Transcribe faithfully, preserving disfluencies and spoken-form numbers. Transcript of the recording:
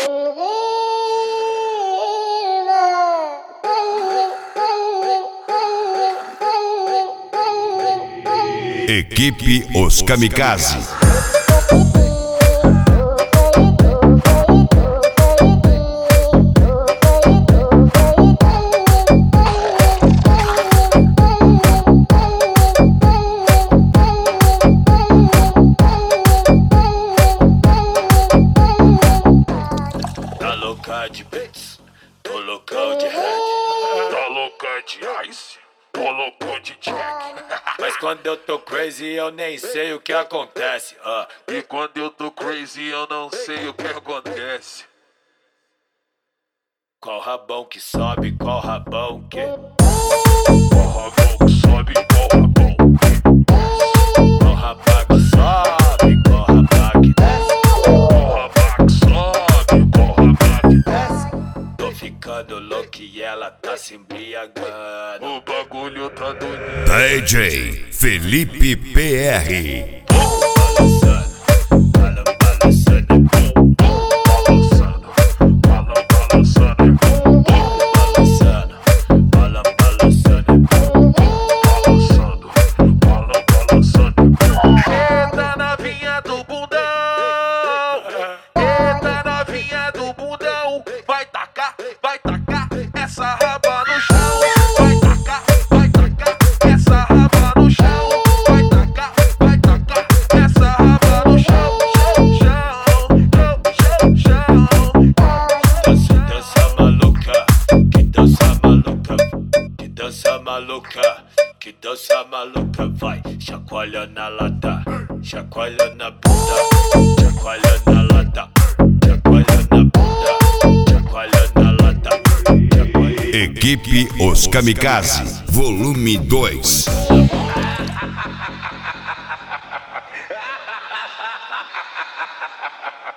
Equipe Os Kamikaze. Tá louca de beats, tô loucão de head. Tá louca de ice, tô louco de jack. Mas quando eu tô crazy eu nem sei o que acontece. uh. E quando eu tô crazy eu não sei o que acontece. Qual rabão que sobe, qual rabão que... Qual rabão que sobe, qual rabão que... Qual rabão que sobe, qual rabão que desce. Qual rabão que sobe, qual rabão que desce. Tô ficando louco e ela tá se embriagando. O bagulho tá doido. D J Felipe P R. Eita novinha do bundão, eita novinha do bundão, vai tacar, vai tacar essa raba no chão, vai tacar, vai tacar essa raba no chão, vai tacar, vai tacar essa raba no chão, chão, chão, chão, Dança, dança maluca, que dança maluca, que dança maluca, que dança maluca, vai. Chacoalha na lata, chacoalha na bunda, chacoalha na lata, chacoalha na bunda, chacoalha na lata, chacoalha. Equipe Os Kamikaze, volume dois.